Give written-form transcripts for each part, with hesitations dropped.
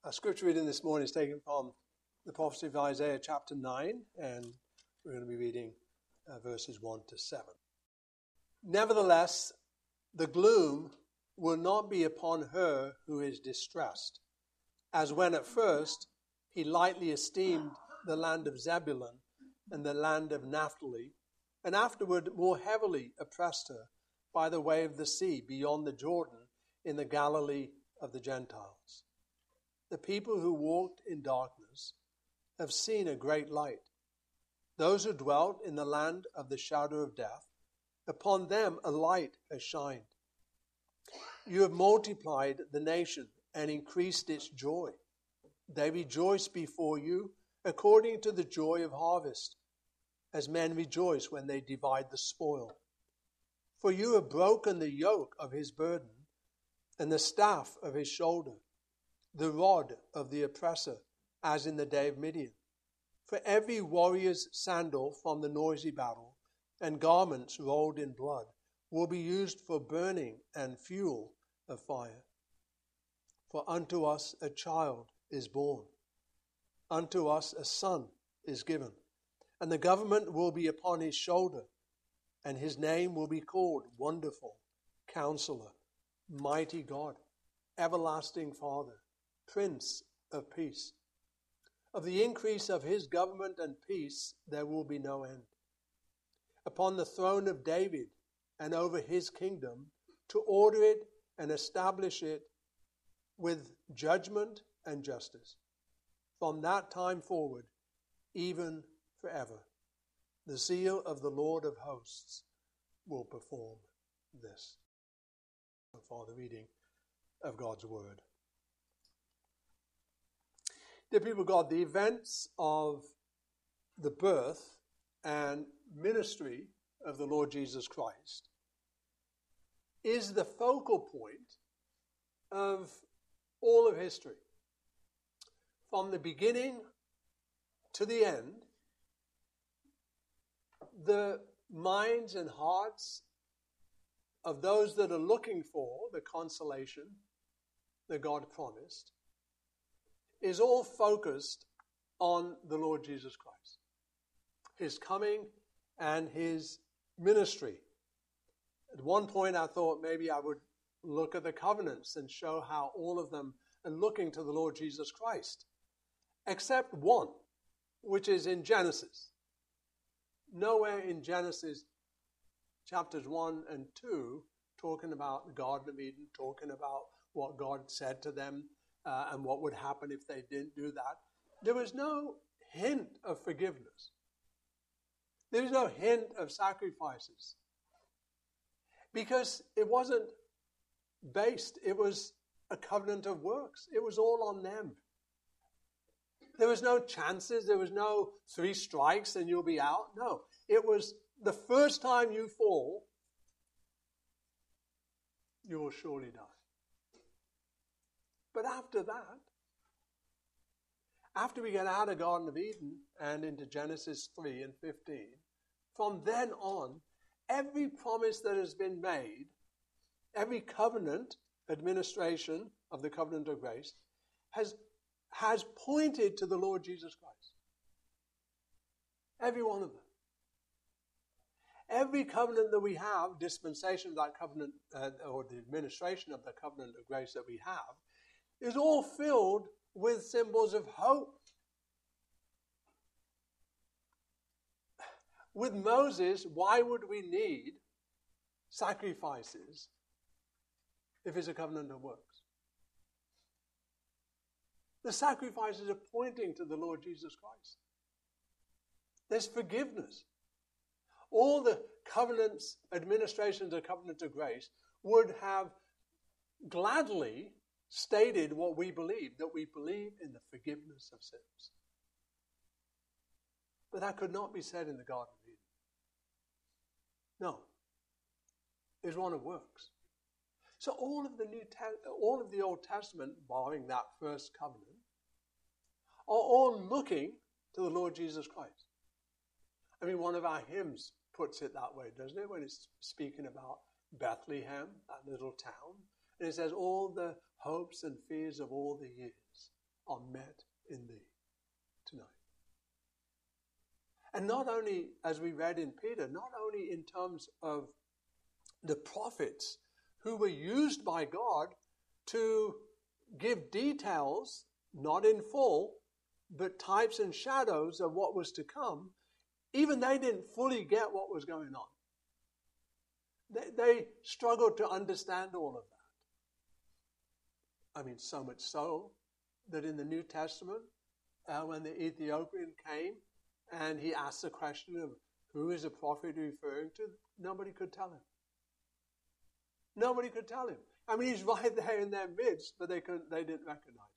Our scripture reading this morning is taken from the prophecy of Isaiah chapter 9, and we're going to be reading verses 1 to 7. Nevertheless, the gloom will not be upon her who is distressed, as when at first he lightly esteemed the land of Zebulun and the land of Naphtali, and afterward more heavily oppressed her by the way of the sea beyond the Jordan in the Galilee of the Gentiles. The people who walked in darkness have seen a great light. Those who dwelt in the land of the shadow of death, upon them a light has shined. You have multiplied the nation and increased its joy. They rejoice before you according to the joy of harvest, as men rejoice when they divide the spoil. For you have broken the yoke of his burden and the staff of his shoulder, the rod of the oppressor, as in the day of Midian. For every warrior's sandal from the noisy battle and garments rolled in blood will be used for burning and fuel of fire. For unto us a child is born, unto us a son is given, and the government will be upon his shoulder, and his name will be called Wonderful, Counselor, Mighty God, Everlasting Father, Prince of Peace. Of the increase of his government and peace there will be no end. Upon the throne of David and over his kingdom, to order it and establish it with judgment and justice, from that time forward, even forever. The zeal of the Lord of hosts will perform this. For the reading of God's word. Dear people of God, the events of the birth and ministry of the Lord Jesus Christ is the focal point of all of history. From the beginning to the end, the minds and hearts of those that are looking for the consolation that God promised is all focused on the Lord Jesus Christ, his coming and his ministry. At one point I thought maybe I would look at the covenants and show how all of them are looking to the Lord Jesus Christ, except one, which is in Genesis. Nowhere in Genesis chapters 1 and 2 talking about the Garden of Eden, talking about what God said to them and what would happen if they didn't do that. There was no hint of forgiveness. There was no hint of sacrifices. Because it wasn't based, it was a covenant of works. It was all on them. There was no chances, there was no 3 strikes and you'll be out. No, it was the first time you fall, you will surely die. But after that, after we get out of Garden of Eden and into Genesis 3 and 15, from then on, every promise that has been made, every covenant administration of the covenant of grace has pointed to the Lord Jesus Christ. Every one of them. Every covenant that we have, dispensation of that covenant, or the administration of the covenant of grace that we have, is all filled with symbols of hope. With Moses, why would we need sacrifices if it's a covenant of works? The sacrifices are pointing to the Lord Jesus Christ. There's forgiveness. All the covenants, administrations of covenant of grace would have gladly stated what we believe, that we believe in the forgiveness of sins. But that could not be said in the Garden of Eden. No. It's one of works. So all of the Old Testament, barring that first covenant, are all looking to the Lord Jesus Christ. I mean, one of our hymns puts it that way, doesn't it? When it's speaking about Bethlehem, that little town. And it says, all the hopes and fears of all the years are met in thee tonight. And not only, as we read in Peter, not only in terms of the prophets who were used by God to give details, not in full, but types and shadows of what was to come, even they didn't fully get what was going on. They struggled to understand all of that. I mean, so much so that in the New Testament, when the Ethiopian came and he asked the question of who is the prophet referring to, nobody could tell him. Nobody could tell him. I mean, he's right there in their midst, but they didn't recognize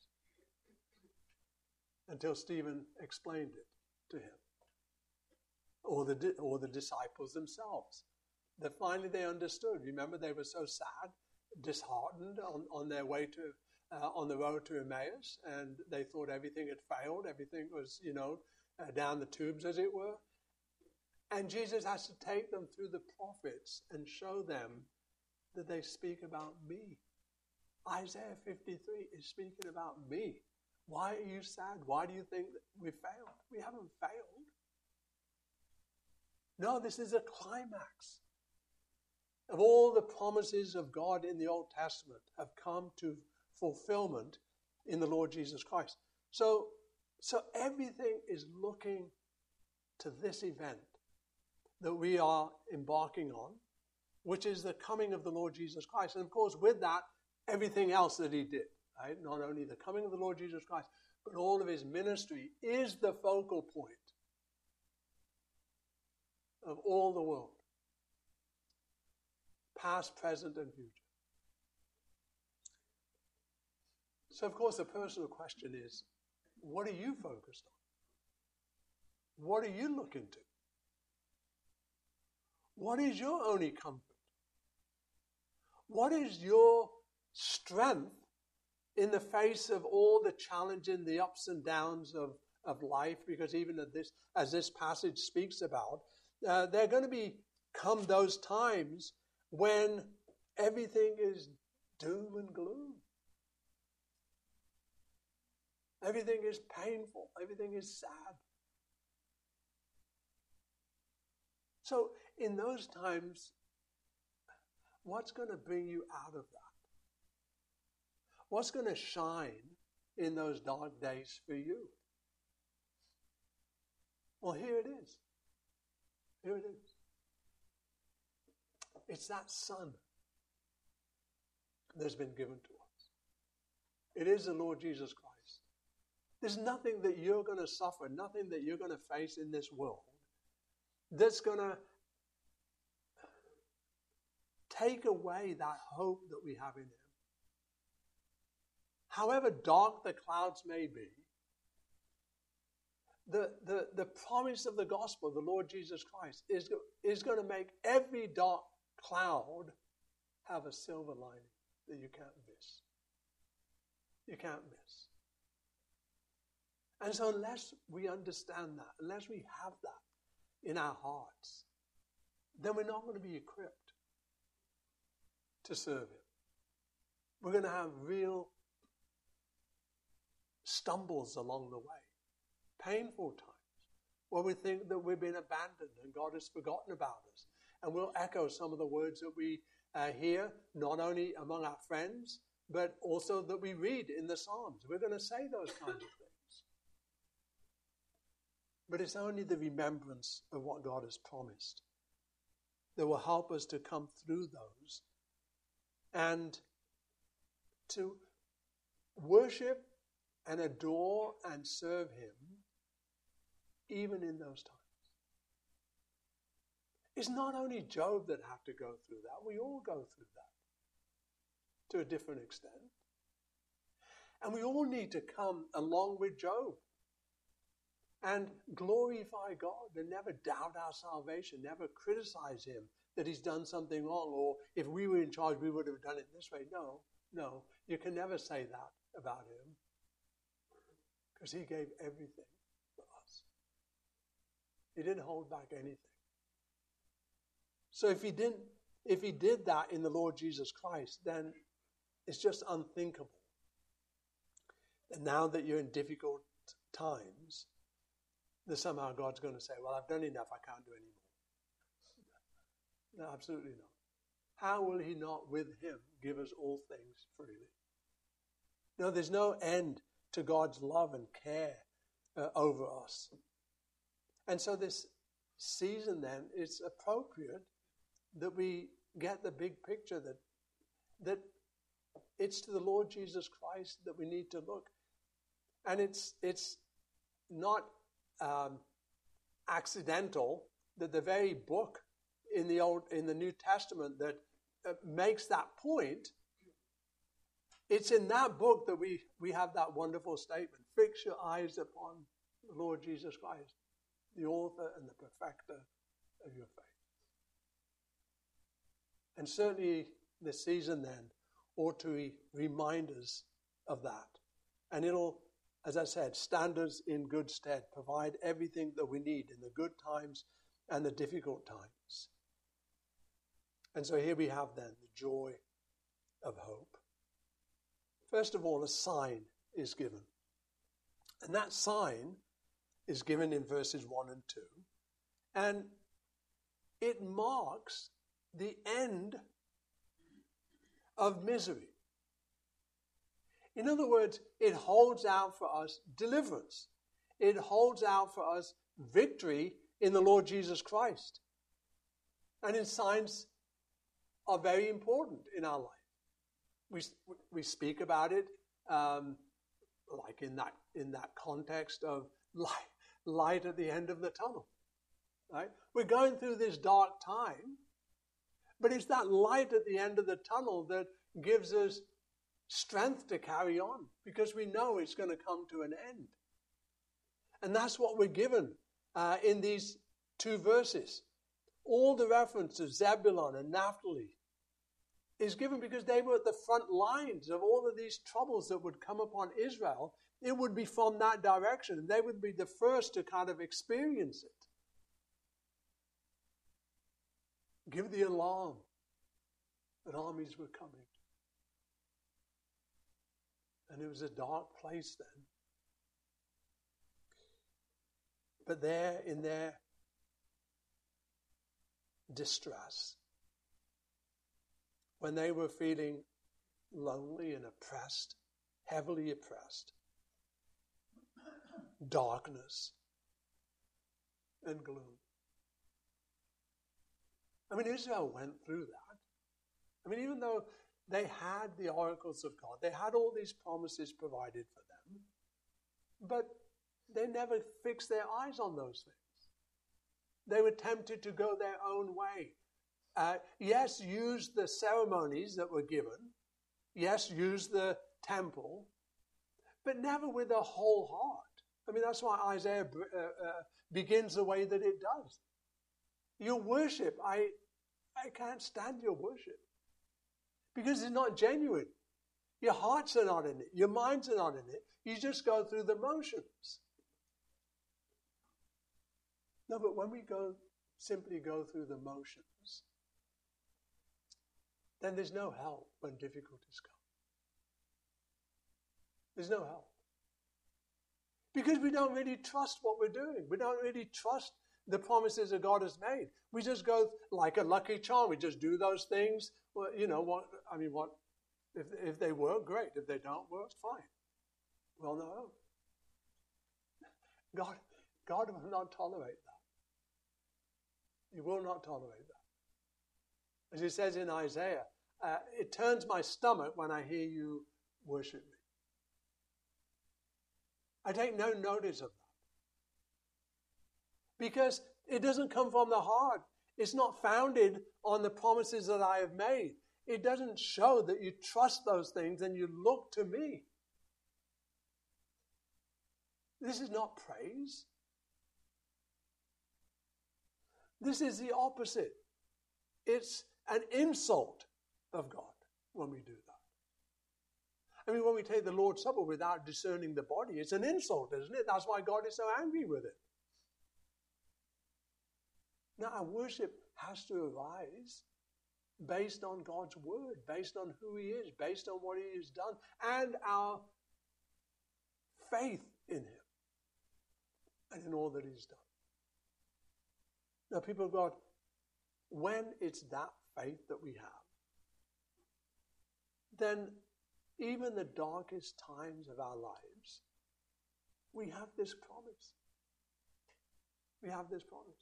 it until Stephen explained it to him, or the disciples themselves. That finally they understood. Remember, they were so sad, disheartened on their way to on the road to Emmaus, and they thought everything had failed. Everything was, down the tubes, as it were. And Jesus has to take them through the prophets and show them that they speak about me. Isaiah 53 is speaking about me. Why are you sad? Why do you think that we failed? We haven't failed. No, this is a climax of all the promises of God in the Old Testament have come to fulfillment in the Lord Jesus Christ. So everything is looking to this event that we are embarking on, which is the coming of the Lord Jesus Christ. And of course, with that, everything else that he did, right? Not only the coming of the Lord Jesus Christ, but all of his ministry is the focal point of all the world, past, present, and future. So, of course, the personal question is, what are you focused on? What are you looking to? What is your only comfort? What is your strength in the face of all the challenging, the ups and downs of life? Because even as this passage speaks about, there are going to come those times when everything is doom and gloom. Everything is painful. Everything is sad. So in those times, what's going to bring you out of that? What's going to shine in those dark days for you? Well, here it is. Here it is. It's that Son that's been given to us. It is the Lord Jesus Christ. There's nothing that you're going to suffer, nothing that you're going to face in this world that's going to take away that hope that we have in him. However dark the clouds may be, the promise of the gospel, the Lord Jesus Christ, is going to make every dark cloud have a silver lining that you can't miss. You can't miss. And so unless we understand that, unless we have that in our hearts, then we're not going to be equipped to serve him. We're going to have real stumbles along the way, painful times, where we think that we've been abandoned and God has forgotten about us. And we'll echo some of the words that we hear, not only among our friends, but also that we read in the Psalms. We're going to say those kinds of things. But it's only the remembrance of what God has promised that will help us to come through those and to worship and adore and serve him even in those times. It's not only Job that had to go through that. We all go through that to a different extent. And we all need to come along with Job and glorify God and never doubt our salvation, never criticize him that he's done something wrong, or if we were in charge, we would have done it this way. No, you can never say that about him because he gave everything for us. He didn't hold back anything. So if he did that in the Lord Jesus Christ, then it's just unthinkable And now that you're in difficult times, that somehow God's going to say, well, I've done enough, I can't do any more. No, absolutely not. How will he not with him give us all things freely? No, there's no end to God's love and care over us. And so this season then, it's appropriate that we get the big picture that it's to the Lord Jesus Christ that we need to look. And it's not accidental that the very book in the New Testament that makes that point, it's in that book that we have that wonderful statement, fix your eyes upon the Lord Jesus Christ, the author and the perfecter of your faith. And certainly this season then ought to remind us of that. And it'll, as I said, stand us in good stead, provide everything that we need in the good times and the difficult times. And so here we have then the joy of hope. First of all, a sign is given. And that sign is given in verses 1 and 2. And it marks the end of misery. In other words, it holds out for us deliverance. It holds out for us victory in the Lord Jesus Christ. And signs are very important in our life. We speak about it like in that context of light at the end of the tunnel. Right? We're going through this dark time, but it's that light at the end of the tunnel that gives us strength to carry on, because we know it's going to come to an end. And that's what we're given in these two verses. All the reference to Zebulun and Naphtali is given because they were at the front lines of all of these troubles that would come upon Israel. It would be from that direction. They would be the first to kind of experience it. Give the alarm that armies were coming. And it was a dark place then. But there, in their distress, when they were feeling lonely and oppressed, heavily oppressed, darkness and gloom. I mean, Israel went through that. I mean, even though they had the oracles of God, they had all these promises provided for them, but they never fixed their eyes on those things. They were tempted to go their own way. Yes, use the ceremonies that were given. Yes, use the temple, but never with a whole heart. I mean, that's why Isaiah begins the way that it does. Your worship, I can't stand your worship because it's not genuine. Your hearts are not in it. Your minds are not in it. You just go through the motions. No, but when we simply go through the motions, then there's no help when difficulties come. There's no help. Because we don't really trust what we're doing. We don't really trust the promises that God has made. We just go like a lucky charm. We just do those things. Well, you know what? I mean, what? If they work, great. If they don't work, fine. Well, no. God will not tolerate that. He will not tolerate that. As it says in Isaiah, it turns my stomach when I hear you worship me. I take no notice of that. Because it doesn't come from the heart. It's not founded on the promises that I have made. It doesn't show that you trust those things and you look to me. This is not praise. This is the opposite. It's an insult of God when we do that. I mean, when we take the Lord's Supper without discerning the body, it's an insult, isn't it? That's why God is so angry with it. Now, our worship has to arise based on God's word, based on who he is, based on what he has done, and our faith in him and in all that he's done. Now, people of God, when it's that faith that we have, then even the darkest times of our lives, we have this promise. We have this promise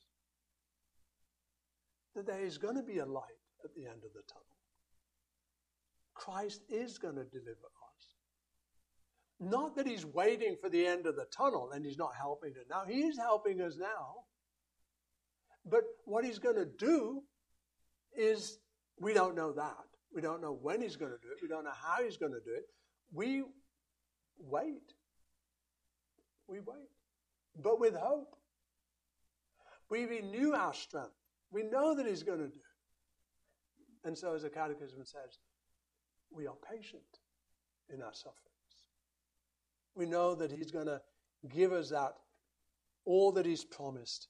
that there is going to be a light at the end of the tunnel. Christ is going to deliver us. Not that he's waiting for the end of the tunnel and he's not helping us now. He is helping us now. But what he's going to do is, we don't know that. We don't know when he's going to do it. We don't know how he's going to do it. We wait. We wait. But with hope. We renew our strength. We know that he's going to do it. And so, as the Catechism says, we are patient in our sufferings. We know that he's going to give us that, all that he's promised.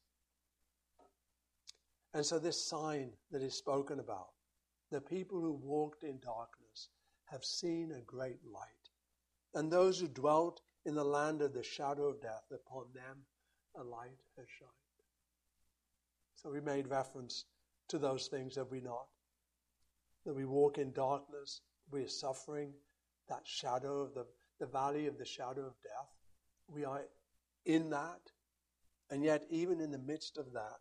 And so this sign that is spoken about, the people who walked in darkness have seen a great light. And those who dwelt in the land of the shadow of death, upon them a light has shined. So we made reference to those things, have we not? That we walk in darkness, we are suffering, that shadow of the valley of the shadow of death. We are in that, and yet even in the midst of that,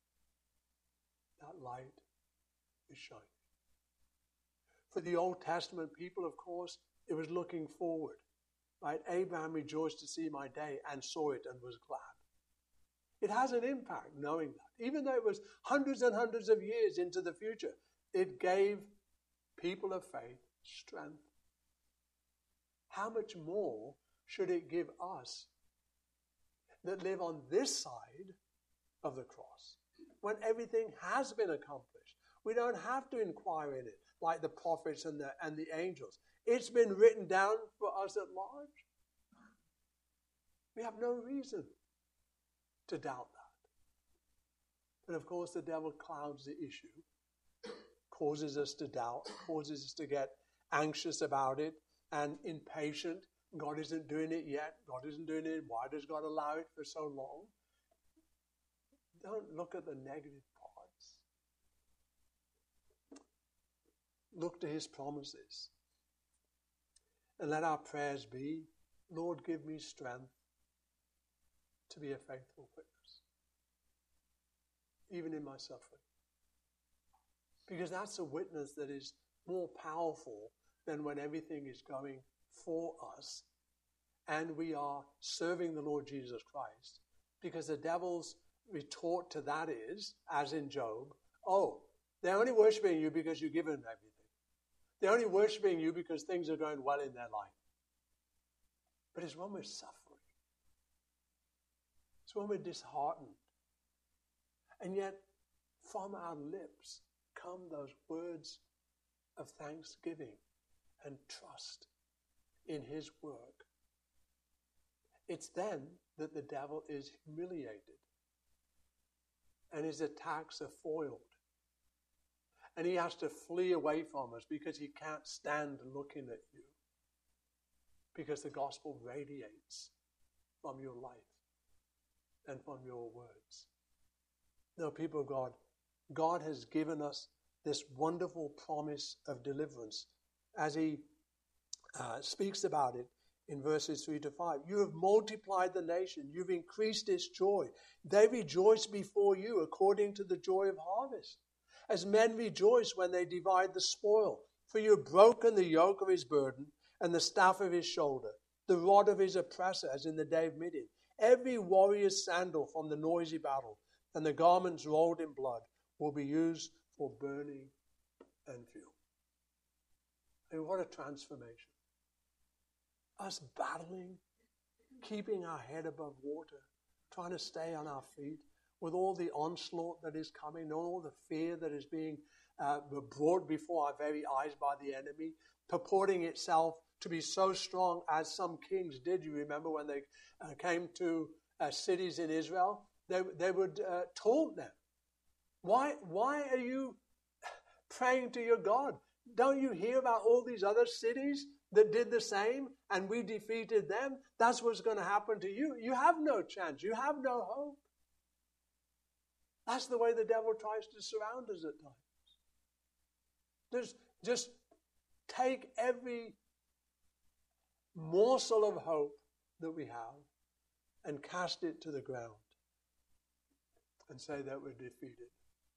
that light is shining. For the Old Testament people, of course, it was looking forward. Right? Abraham rejoiced to see my day and saw it and was glad. It has an impact knowing that. Even though it was hundreds and hundreds of years into the future, it gave people of faith strength. How much more should it give us that live on this side of the cross, when everything has been accomplished? We don't have to inquire in it like the prophets and the angels. It's been written down for us at large. We have no reason to doubt that. But of course, the devil clouds the issue, causes us to doubt, causes us to get anxious about it and impatient. God isn't doing it yet. God isn't doing it. Why does God allow it for so long? Don't look at the negative parts. Look to his promises. And let our prayers be, Lord, give me strength to be a faithful witness, even in my suffering. Because that's a witness that is more powerful than when everything is going for us and we are serving the Lord Jesus Christ. Because the devil's retort to that is, as in Job, oh, they're only worshiping you because you give them everything. They're only worshiping you because things are going well in their life. But it's when we're suffering. It's when we're disheartened. And yet, from our lips come those words of thanksgiving and trust in his work. It's then that the devil is humiliated and his attacks are foiled. And he has to flee away from us because he can't stand looking at you. Because the gospel radiates from your life and from your words. No, people of God, God has given us this wonderful promise of deliverance as he speaks about it in verses 3 to 5. You have multiplied the nation. You've increased its joy. They rejoice before you according to the joy of harvest. As men rejoice when they divide the spoil. For you have broken the yoke of his burden and the staff of his shoulder, the rod of his oppressor, as in the day of Midian. Every warrior's sandal from the noisy battle and the garments rolled in blood will be used for burning and fuel. And what a transformation. Us battling, keeping our head above water, trying to stay on our feet, with all the onslaught that is coming, all the fear that is being brought before our very eyes by the enemy, purporting itself to be so strong as some kings did. You remember when they came to cities in Israel, they would taunt them. Why are you praying to your God? Don't you hear about all these other cities that did the same and we defeated them, that's what's going to happen to you. You have no chance. You have no hope. That's the way the devil tries to surround us at times. Just take every morsel of hope that we have and cast it to the ground and say that we're defeated.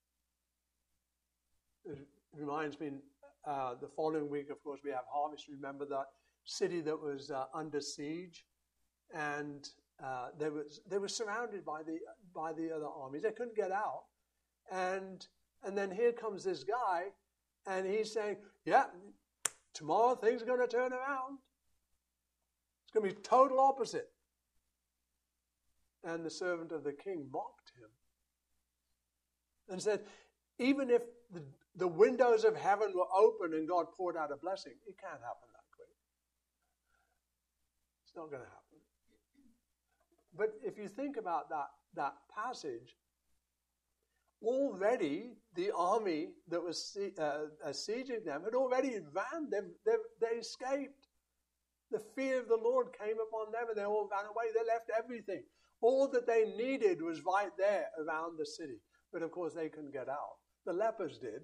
It reminds me, the following week, of course, we have harvest. Remember that city that was under siege, and they were surrounded by the other armies. They couldn't get out, and then here comes this guy, and he's saying, "Yeah, tomorrow things are going to turn around. It's going to be total opposite." And the servant of the king mocked him and said, even if the windows of heaven were open and God poured out a blessing, it can't happen that quick. It's not going to happen. But if you think about that passage, already the army that was sieging them had already ran. They escaped. The fear of the Lord came upon them and they all ran away. They left everything. All that they needed was right there around the city. But of course they couldn't get out. The lepers did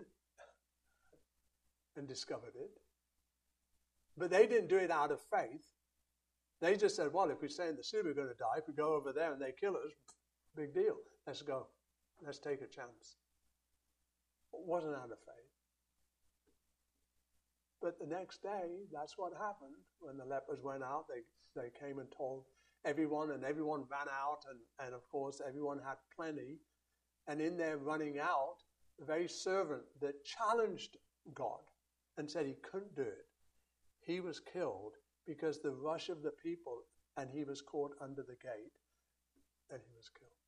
and discovered it. But they didn't do it out of faith. They just said, well, if we stay in the city, we're going to die. If we go over there and they kill us, big deal. Let's go. Let's take a chance. It wasn't out of faith. But the next day, that's what happened. When the lepers went out, they came and told everyone, and everyone ran out, and of course, everyone had plenty. And in their running out, the very servant that challenged God and said he couldn't do it, he was killed because the rush of the people, and he was caught under the gate, and he was killed.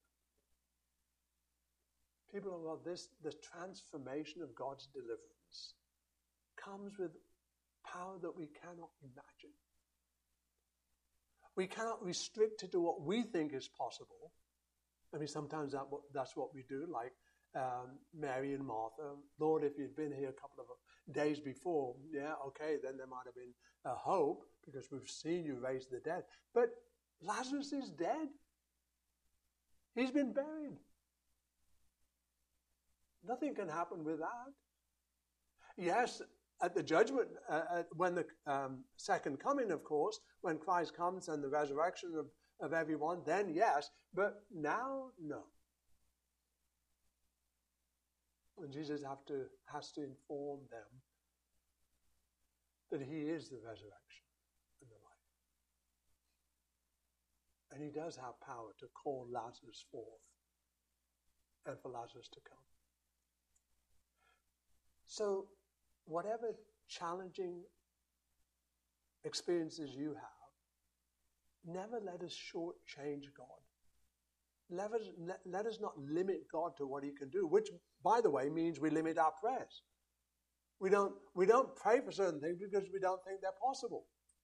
People of God, the transformation of God's deliverance comes with power that we cannot imagine. We cannot restrict it to what we think is possible. I mean, sometimes that's what we do, like Mary and Martha. Lord, if you'd been here a couple of days before, yeah, okay, then there might have been a hope because we've seen you raise the dead. But Lazarus is dead. He's been buried. Nothing can happen with that. Yes, at the judgment, when the second coming, of course, when Christ comes and the resurrection of everyone, then yes, but now, no. And Jesus has to inform them that he is the resurrection and the life. And he does have power to call Lazarus forth and for Lazarus to come. So, whatever challenging experiences you have, never let us shortchange God. Let us not limit God to what he can do, which, by the way, means we limit our prayers. We don't pray for certain things because we don't think they're possible.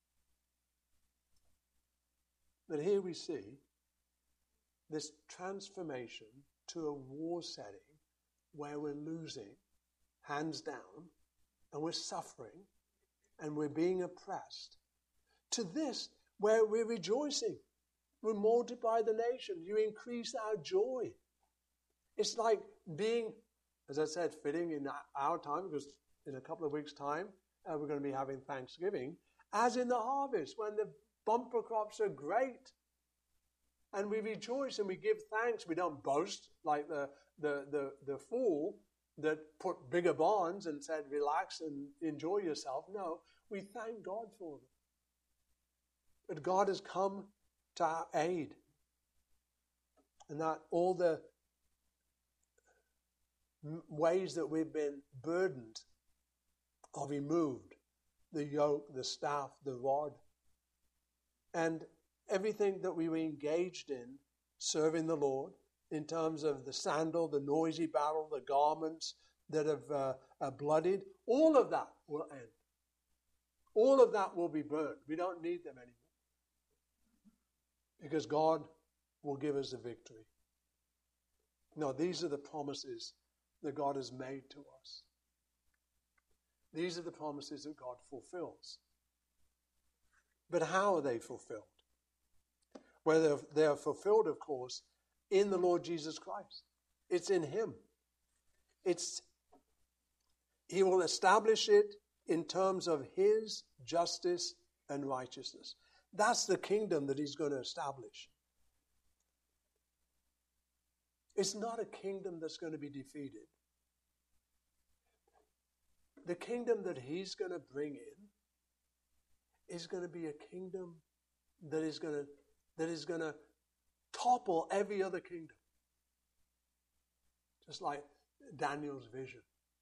But here we see this transformation to a war setting where we're losing, hands down, and we're suffering, and we're being oppressed, to this where we're rejoicing. We multiply the nation. You increase our joy. It's like being, as I said, fitting in our time, because in a couple of weeks' time, we're going to be having Thanksgiving, as in the harvest, when the bumper crops are great. And we rejoice and we give thanks. We don't boast like the fool that put bigger barns and said, relax and enjoy yourself. No, we thank God for them. But God has come to our aid. And that all the ways that we've been burdened are removed. The yoke, the staff, the rod. And everything that we were engaged in serving the Lord, in terms of the sandal, the noisy battle, the garments that have bloodied, all of that will end. All of that will be burned. We don't need them anymore. Because God will give us the victory. No, these are the promises that God has made to us. These are the promises that God fulfills. But how are they fulfilled? Well, they are fulfilled, of course, in the Lord Jesus Christ. It's in him. He will establish it in terms of his justice and righteousness. That's the kingdom that he's going to establish. It's not a kingdom that's going to be defeated. The kingdom that he's going to bring in is going to be a kingdom that is going to topple every other kingdom. Just like Daniel's vision.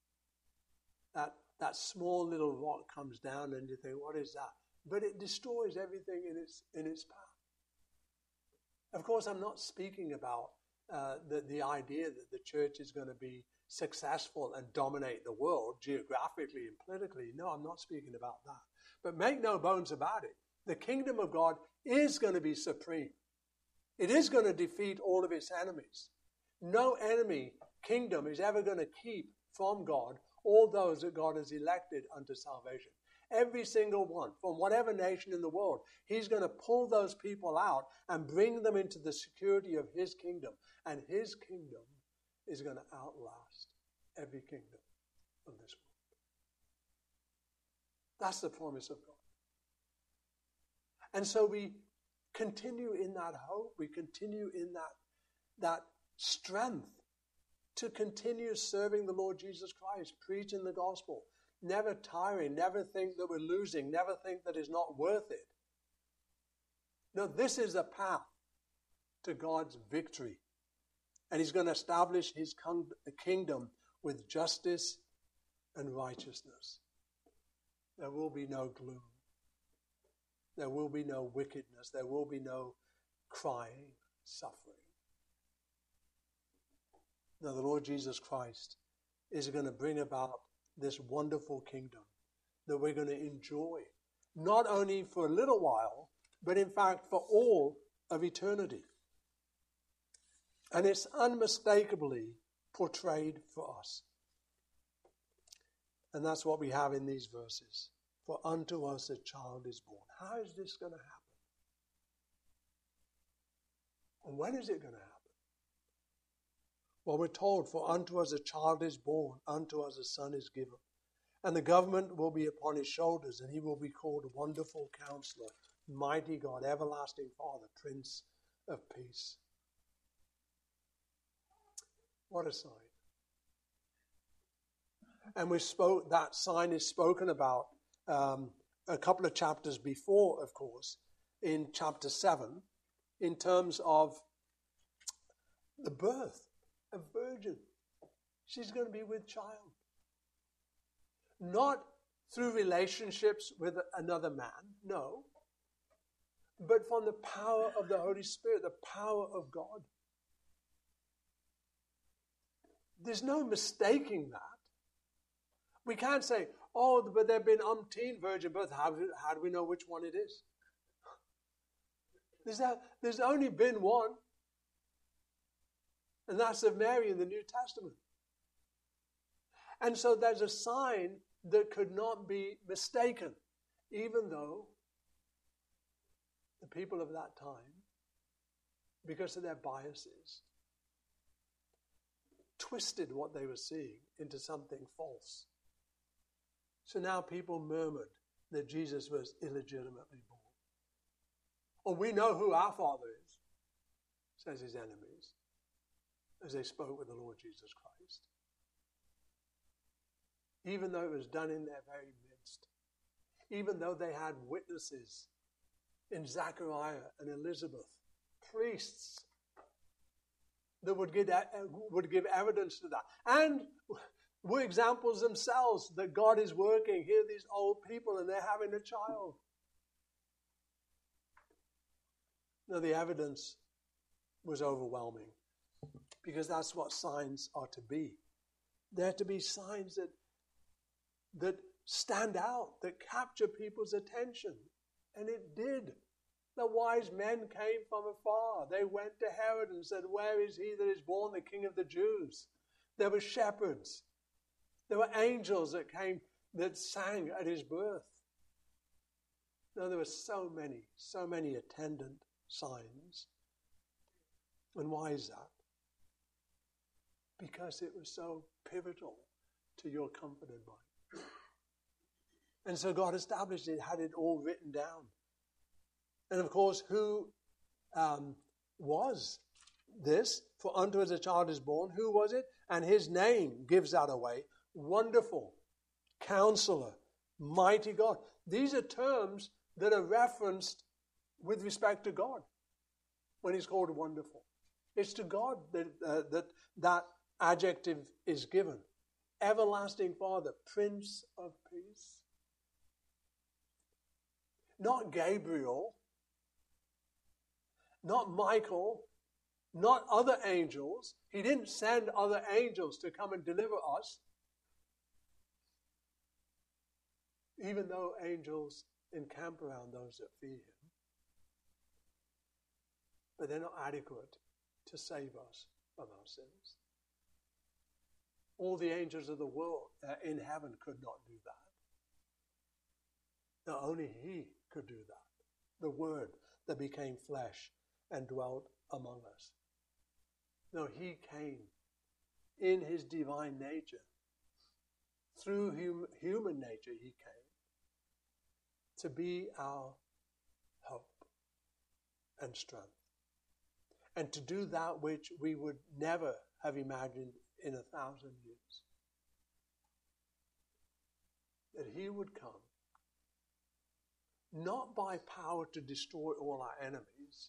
That small little rock comes down and you think, what is that? But it destroys everything in its path. Of course, I'm not speaking about the idea that the church is going to be successful and dominate the world geographically and politically. No, I'm not speaking about that. But make no bones about it. The kingdom of God is going to be supreme. It is going to defeat all of its enemies. No enemy kingdom is ever going to keep from God all those that God has elected unto salvation. Every single one, from whatever nation in the world, he's going to pull those people out and bring them into the security of his kingdom. And his kingdom is going to outlast every kingdom of this world. That's the promise of God. And so we continue in that hope. We continue in that strength to continue serving the Lord Jesus Christ, preaching the gospel, never tiring, never think that we're losing, never think that it's not worth it. No, this is a path to God's victory. And he's going to establish his kingdom with justice and righteousness. There will be no gloom. There will be no wickedness. There will be no crying, suffering. Now, the Lord Jesus Christ is going to bring about this wonderful kingdom that we're going to enjoy, not only for a little while, but in fact for all of eternity. And it's unmistakably portrayed for us. And that's what we have in these verses. For unto us a child is born. How is this going to happen? And when is it going to happen? Well, we're told, for unto us a child is born, unto us a son is given. And the government will be upon his shoulders, and he will be called Wonderful Counselor, Mighty God, Everlasting Father, Prince of Peace. What a sign. And that sign is spoken about a couple of chapters before, of course, in chapter 7, in terms of the birth. A virgin. She's going to be with child. Not through relationships with another man, no. But from the power of the Holy Spirit, the power of God. There's no mistaking that. We can't say, oh, but there have been umpteen virgin births. How do we know which one it is? There's only been one. And that's of Mary in the New Testament. And so there's a sign that could not be mistaken, even though the people of that time, because of their biases, twisted what they were seeing into something false. So now people murmured that Jesus was illegitimately born. Or we know who our Father is, says his enemies, as they spoke with the Lord Jesus Christ. Even though it was done in their very midst. Even though they had witnesses in Zachariah and Elizabeth, priests that would give evidence to that. And were examples themselves that God is working. Here are these old people and they're having a child. No, the evidence was overwhelming. Because that's what signs are to be. They're to be signs that stand out, that capture people's attention. And it did. The wise men came from afar. They went to Herod and said, where is he that is born the King of the Jews? There were shepherds. There were angels that came, that sang at his birth. No, there were so many attendant signs. And why is that? Because it was so pivotal to your comfort and mine. And so God established it, had it all written down. And of course, who was this? For unto us a child is born. Who was it? And his name gives that away. Wonderful, Counselor, Mighty God. These are terms that are referenced with respect to God when he's called wonderful. It's to God that adjective is given. Everlasting Father, Prince of Peace. Not Gabriel, not Michael, not other angels. He didn't send other angels to come and deliver us. Even though angels encamp around those that fear him. But they're not adequate to save us from our sins. All the angels of the world in heaven could not do that. No, only he could do that. The Word that became flesh and dwelt among us. No, he came in his divine nature. Through human nature he came to be our hope and strength. And to do that which we would never have imagined in 1,000 years. That he would come, not by power to destroy all our enemies,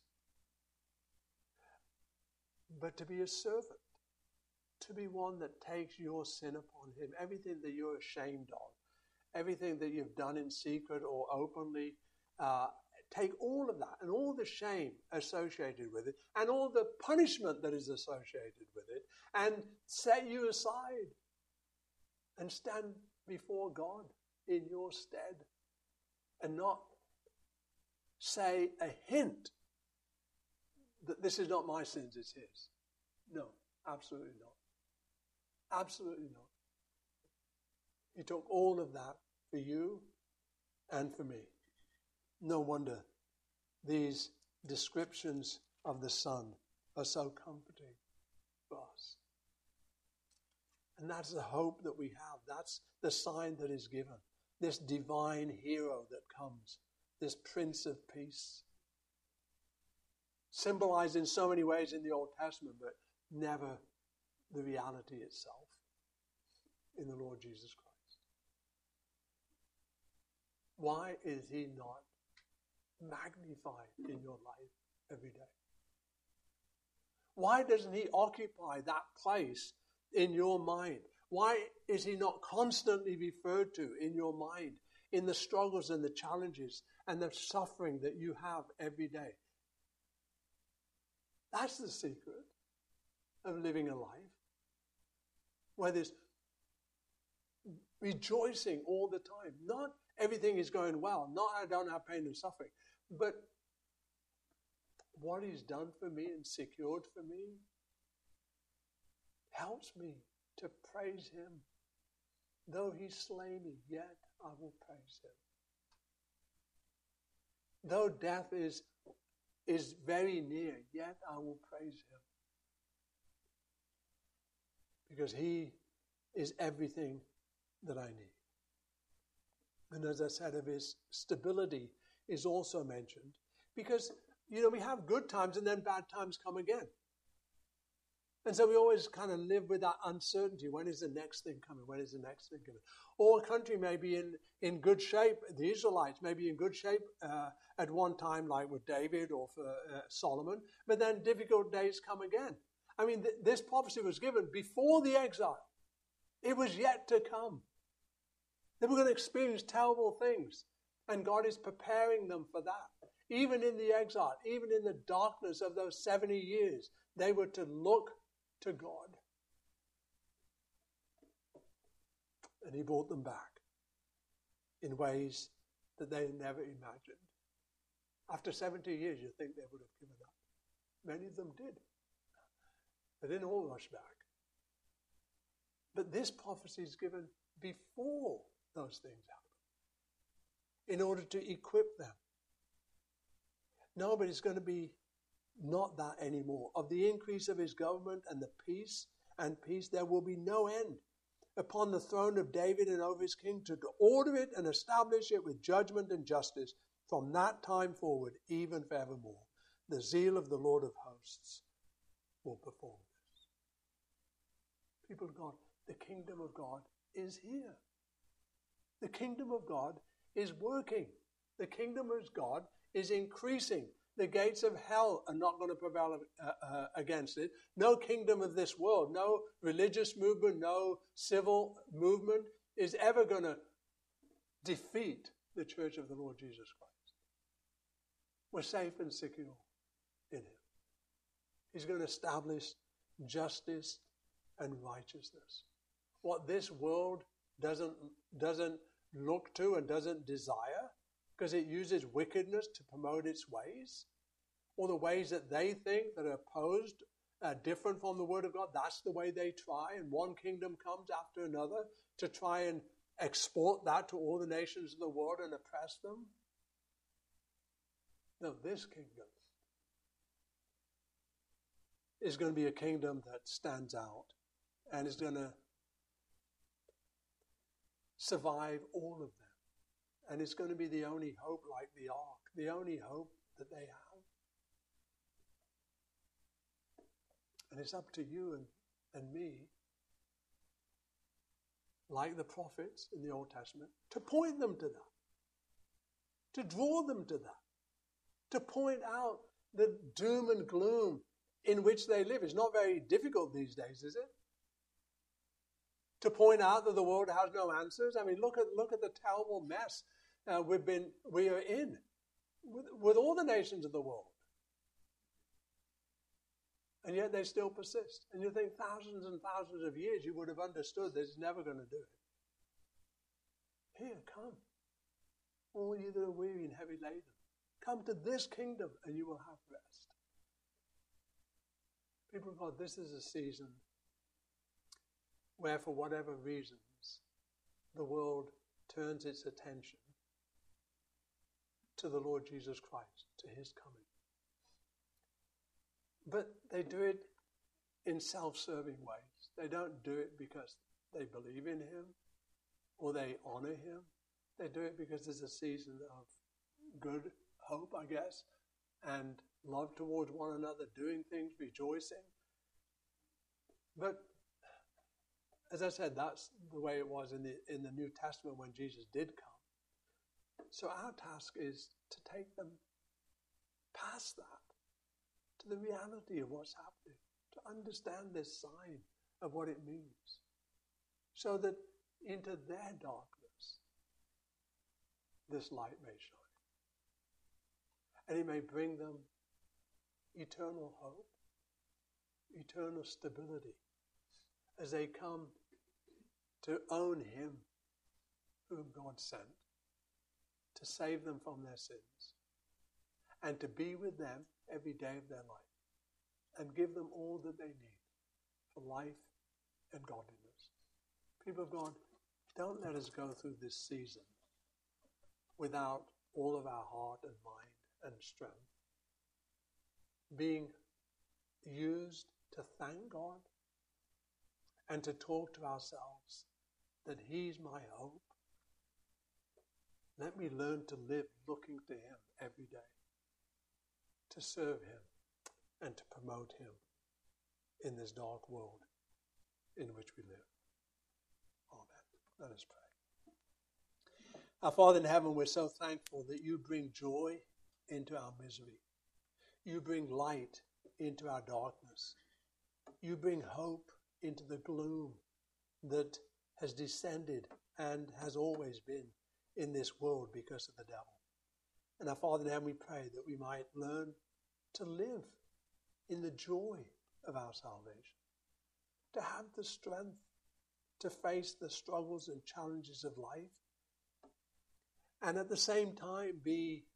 but to be a servant, to be one that takes your sin upon him, everything that you're ashamed of, everything that you've done in secret or openly, take all of that and all the shame associated with it and all the punishment that is associated with it and set you aside and stand before God in your stead and not say a hint that this is not my sins, it's his. No, absolutely not. Absolutely not. He took all of that for you and for me. No wonder these descriptions of the Son are so comforting for us. And that's the hope that we have. That's the sign that is given. This divine hero that comes, this Prince of Peace. Symbolized in so many ways in the Old Testament, but never the reality itself in the Lord Jesus Christ. Why is he not magnified in your life every day? Why doesn't he occupy that place in your mind? Why is he not constantly referred to in your mind in the struggles and the challenges and the suffering that you have every day? That's the secret of living a life where there's rejoicing all the time. Not everything is going well. Not I don't have pain and suffering. But what he's done for me and secured for me helps me to praise him. Though he slay me, yet I will praise him. Though death is very near, yet I will praise him. Because he is everything that I need. And as I said, of his stability is also mentioned. Because, we have good times and then bad times come again. And so we always kind of live with that uncertainty. When is the next thing coming? When is the next thing coming? Or a country may be in good shape. The Israelites may be in good shape at one time, like with David or for Solomon. But then difficult days come again. I mean, this prophecy was given before the exile. It was yet to come. They were going to experience terrible things. And God is preparing them for that. Even in the exile, even in the darkness of those 70 years, they were to look to God. And he brought them back in ways that they never imagined. After 70 years, you think they would have given up. Many of them did. They didn't all rush back. But this prophecy is given before those things happen. in order to equip them. No, but it's going to be not that anymore. Of the increase of his government and the peace there will be no end upon the throne of David and over his king, to order it and establish it with judgment and justice from that time forward, even forevermore. The zeal of the Lord of hosts will perform this. People of God, the kingdom of God is here. The kingdom of God is working. The kingdom of God is increasing. The gates of hell are not going to prevail against it. No kingdom of this world, no religious movement, no civil movement is ever going to defeat the church of the Lord Jesus Christ. We're safe and secure in him. He's going to establish justice and righteousness. What this world doesn't look to and doesn't desire, because it uses wickedness to promote its ways, or the ways that they think that are opposed, different from the word of God. That's the way they try, and one kingdom comes after another to try and export that to all the nations of the world and oppress them. No, this kingdom is going to be a kingdom that stands out and is going to survive all of them. And it's going to be the only hope, like the ark, the only hope that they have. And it's up to you and me, like the prophets in the Old Testament, to point them to that, to draw them to that, to point out the doom and gloom in which they live. It's not very difficult these days, is it? To point out that the world has no answers. I mean, look at the terrible mess we are in with all the nations of the world. And yet they still persist. And you think thousands and thousands of years you would have understood this is never going to do it. Here, come. All you that are weary and heavy laden, come to this kingdom and you will have rest. People of God, this is a season where, for whatever reasons, the world turns its attention to the Lord Jesus Christ, to his coming. But they do it in self-serving ways. They don't do it because they believe in him or they honor him. They do it because there's a season of good hope, I guess, and love towards one another, doing things, rejoicing. But as I said, that's the way it was in the New Testament when Jesus did come. So our task is to take them past that, to the reality of what's happening, to understand this sign of what it means, so that into their darkness, this light may shine. And it may bring them eternal hope, eternal stability, as they come to own him whom God sent, to save them from their sins, and to be with them every day of their life, and give them all that they need for life and godliness. People of God, don't let us go through this season without all of our heart and mind and strength being used to thank God and to talk to ourselves that he's my hope. Let me learn to live looking to him every day, to serve him and to promote him in this dark world in which we live. Amen. Let us pray. Our Father in heaven, we're so thankful that you bring joy into our misery. You bring light into our darkness. You bring hope into the gloom that has descended and has always been in this world because of the devil. And our Father in heaven, we pray that we might learn to live in the joy of our salvation, to have the strength to face the struggles and challenges of life, and at the same time be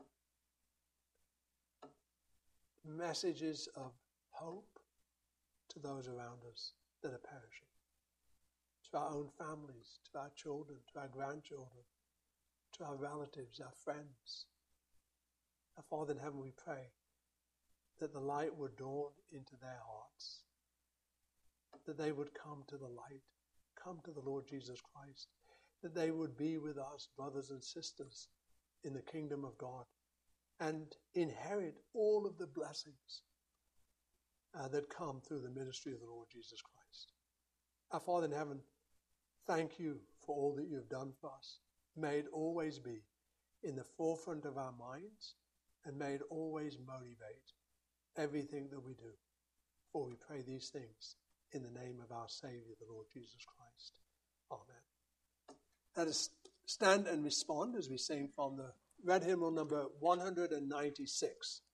messages of hope to those around us that are perishing, to our own families, to our children, to our grandchildren, to our relatives, our friends. Our Father in heaven, we pray that the light would dawn into their hearts, that they would come to the light, come to the Lord Jesus Christ, that they would be with us, brothers and sisters, in the kingdom of God, and inherit all of the blessings that come through the ministry of the Lord Jesus Christ. Our Father in heaven, thank you for all that you have done for us. May it always be in the forefront of our minds, and may it always motivate everything that we do. For we pray these things in the name of our Savior, the Lord Jesus Christ. Amen. Let us stand and respond as we sing from the red hymnal number 196.